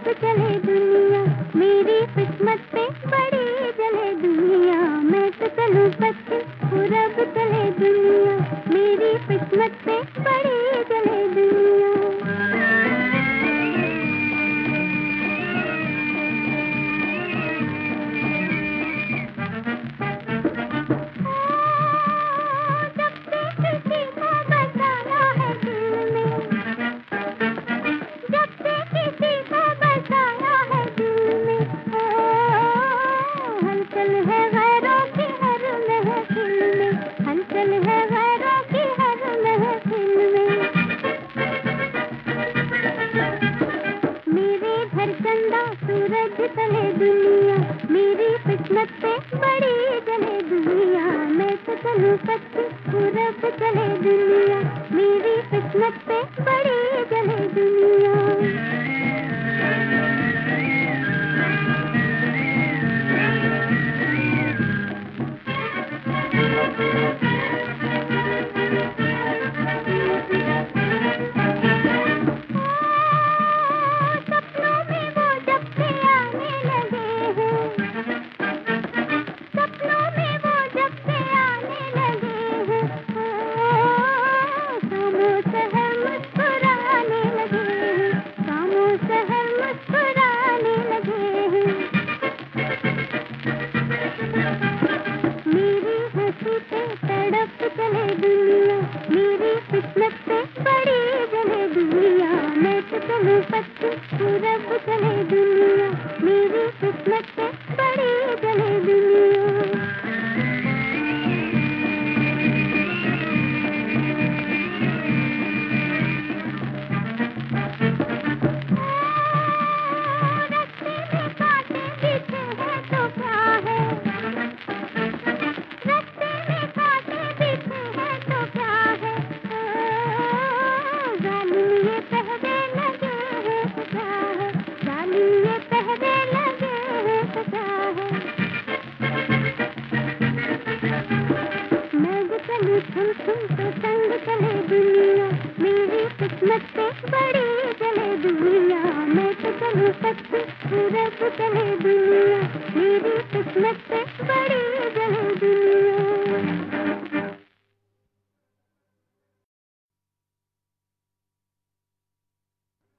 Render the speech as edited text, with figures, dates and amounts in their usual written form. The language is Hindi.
पूरब चले दुनिया, मेरी किस्मत पे बड़ी जले दुनिया। मैं तो चलूं पश्चिम, पूरब चले दुनिया, मेरी किस्मत पे बड़ी जले दुनिया। सूरज चले दुनिया, मेरी किस्मत पे बड़ी जले दुनिया। मैं तो चलूं पश्चिम, पूरब चले दुनिया, मेरी किस्मत पे बड़ी जले दुनिया। चले दुनिया, मेरी किस्मत पे बड़ी जले दुनिया। मैं तो चलूं पश्चिम, पूरब चले दुनिया, मेरी किस्मत पे बड़ी जले दुनिया। तो संग चले दुनिया, मेरी किस्मत पे बड़ी चले दुनिया। मैं तो चलूं पश्चिम, पूरब चले दुनिया, मेरी किस्मत पे बड़ी चले दुनिया।